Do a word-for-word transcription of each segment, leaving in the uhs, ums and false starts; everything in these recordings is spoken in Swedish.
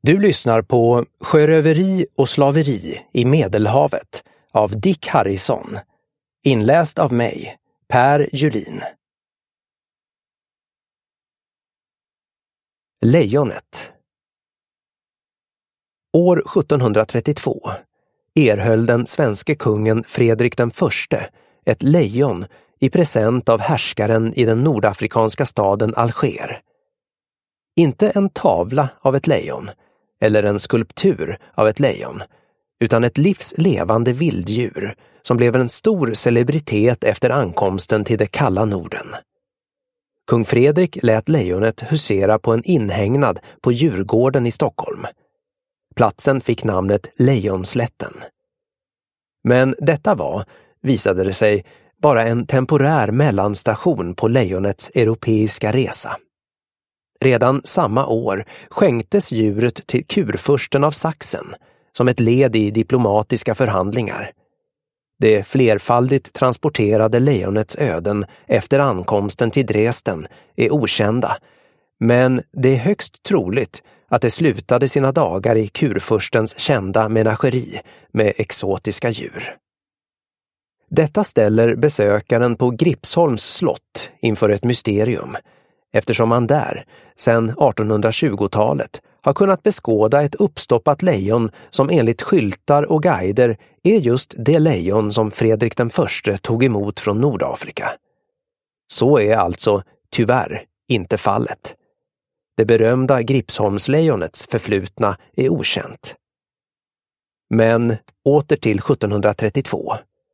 Du lyssnar på Sjöröveri och slaveri i Medelhavet av Dick Harrison. Inläst av mig, Per Julin. Lejonet. År sjuttonhundratrettiotvå erhöll den svenske kungen Fredrik den förste ett lejon i present av härskaren i den nordafrikanska staden Alger. Inte en tavla av ett lejon eller en skulptur av ett lejon, utan ett livslevande vilddjur som blev en stor celebritet efter ankomsten till det kalla Norden. Kung Fredrik lät lejonet husera på en inhägnad på Djurgården i Stockholm. Platsen fick namnet Lejonslätten. Men detta var, visade det sig, bara en temporär mellanstation på lejonets europeiska resa. Redan samma år skänktes djuret till kurfursten av Sachsen som ett led i diplomatiska förhandlingar. Det flerfaldigt transporterade lejonets öden efter ankomsten till Dresden är okända, men det är högst troligt att det slutade sina dagar i kurfurstens kända menageri med exotiska djur. Detta ställer besökaren på Gripsholms slott inför ett mysterium, eftersom man där, sedan artonhundratjugotalet, har kunnat beskåda ett uppstoppat lejon som enligt skyltar och guider är just det lejon som Fredrik den förste tog emot från Nordafrika. Så är alltså, tyvärr, inte fallet. Det berömda Gripsholmslejonets förflutna är okänt. Men åter till sjuttonhundratrettiotvå.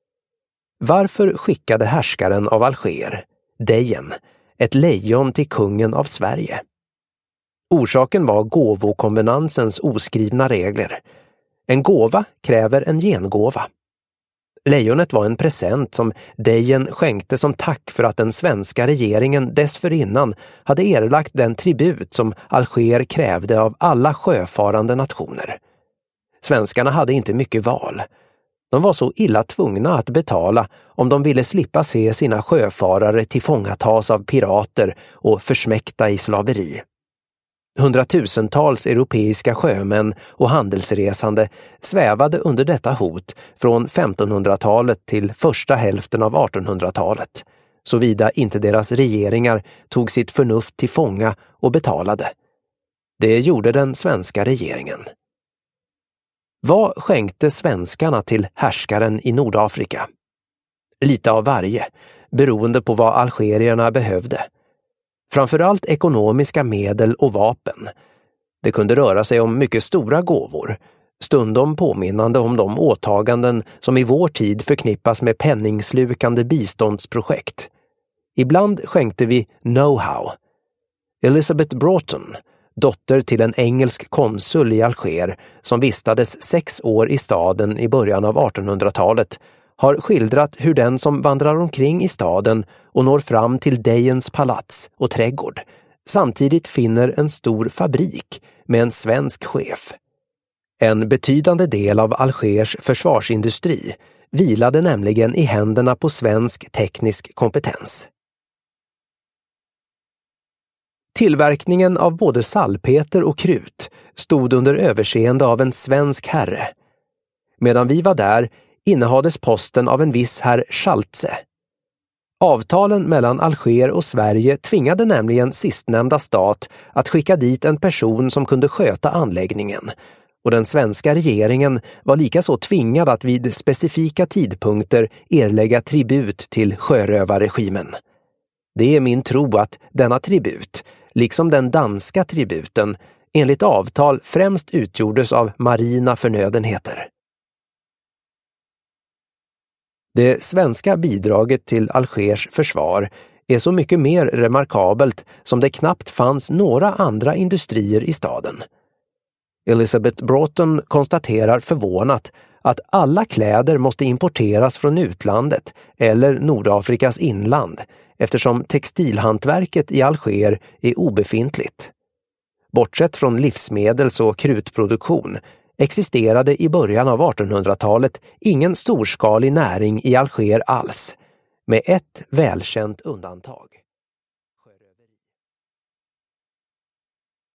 Varför skickade härskaren av Alger, Dejen, ett lejon till kungen av Sverige? Orsaken var gåvokonvenansens oskrivna regler. En gåva kräver en gengåva. Lejonet var en present som Dejen skänkte som tack för att den svenska regeringen dessförinnan hade erlagt den tribut som Alger krävde av alla sjöfarande nationer. Svenskarna hade inte mycket val. De var så illa tvungna att betala om de ville slippa se sina sjöfarare tillfångatas av pirater och försmäkta i slaveri. Hundratusentals europeiska sjömän och handelsresande svävade under detta hot från femtonhundratalet till första hälften av artonhundratalet, såvida inte deras regeringar tog sitt förnuft till fånga och betalade. Det gjorde den svenska regeringen. Vad skänkte svenskarna till härskaren i Nordafrika? Lite av varje, beroende på vad algerierna behövde. Framförallt ekonomiska medel och vapen. Det kunde röra sig om mycket stora gåvor, stundom påminnande om de åtaganden som i vår tid förknippas med penningslukande biståndsprojekt. Ibland skänkte vi know-how. Elizabeth Broughton, dotter till en engelsk konsul i Alger som vistades sex år i staden i början av artonhundratalet, har skildrat hur den som vandrar omkring i staden och når fram till Dejens palats och trädgård samtidigt finner en stor fabrik med en svensk chef. En betydande del av Algers försvarsindustri vilade nämligen i händerna på svensk teknisk kompetens. Tillverkningen av både salpeter och krut stod under överseende av en svensk herre. Medan vi var där innehades posten av en viss herr Schaltze. Avtalen mellan Alger och Sverige tvingade nämligen sistnämnda stat att skicka dit en person som kunde sköta anläggningen, och den svenska regeringen var likaså tvingad att vid specifika tidpunkter erlägga tribut till sjörövarregimen. Det är min tro att denna tribut, liksom den danska tributen, enligt avtal främst utgjordes av marina förnödenheter. Det svenska bidraget till Algers försvar är så mycket mer remarkabelt som det knappt fanns några andra industrier i staden. Elizabeth Broughton konstaterar förvånat att alla kläder måste importeras från utlandet eller Nordafrikas inland, eftersom textilhantverket i Alger är obefintligt. Bortsett från livsmedels- och krutproduktion existerade i början av artonhundratalet ingen storskalig näring i Alger alls, med ett välkänt undantag.